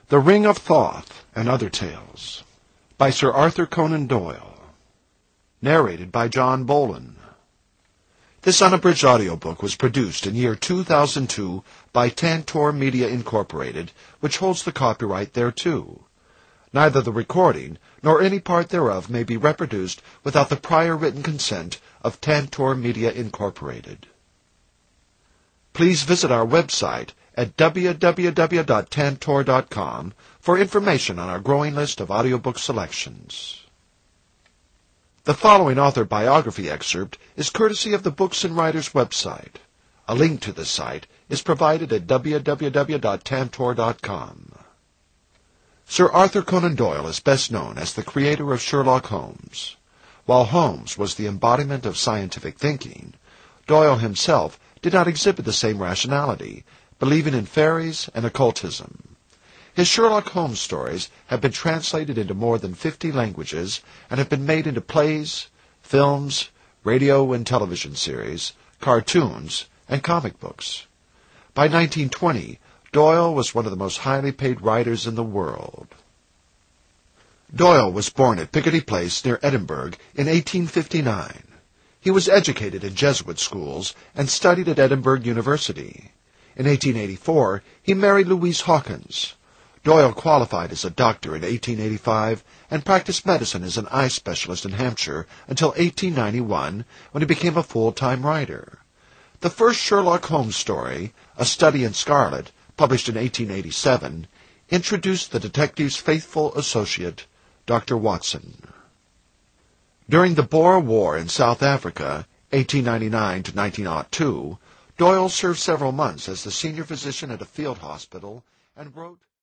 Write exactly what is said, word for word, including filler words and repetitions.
The Ring of Thoth and Other Tales by Sir Arthur Conan Doyle. Narrated by John Bolin. This unabridged audiobook was produced in year two thousand two by Tantor Media Incorporated, which holds the copyright thereto. Neither the recording nor any part thereof may be reproduced without the prior written consent of Tantor Media Incorporated. Please visit our website at w w w dot tantor dot com for information on our growing list of audiobook selections. The following author biography excerpt is courtesy of the Books and Writers website. A link to the site is provided at w w w dot tantor dot com. Sir Arthur Conan Doyle is best known as the creator of Sherlock Holmes. While Holmes was the embodiment of scientific thinking, Doyle himself did not exhibit the same rationality, believing in fairies and occultism. His Sherlock Holmes stories have been translated into more than fifty languages and have been made into plays, films, radio and television series, cartoons, and comic books. By nineteen twenty, Doyle was one of the most highly paid writers in the world. Doyle was born at Piccadilly Place near Edinburgh in eighteen fifty-nine. He was educated in Jesuit schools and studied at Edinburgh University. In eighteen eighty-four, he married Louise Hawkins. Doyle qualified as a doctor in eighteen eighty-five and practiced medicine as an eye specialist in Hampshire until eighteen ninety-one, when he became a full-time writer. The first Sherlock Holmes story, A Study in Scarlet, published in eighteen eighty-seven, introduced the detective's faithful associate, Doctor Watson. During the Boer War in South Africa, eighteen ninety-nine to nineteen oh two, Doyle served several months as the senior physician at a field hospital and wrote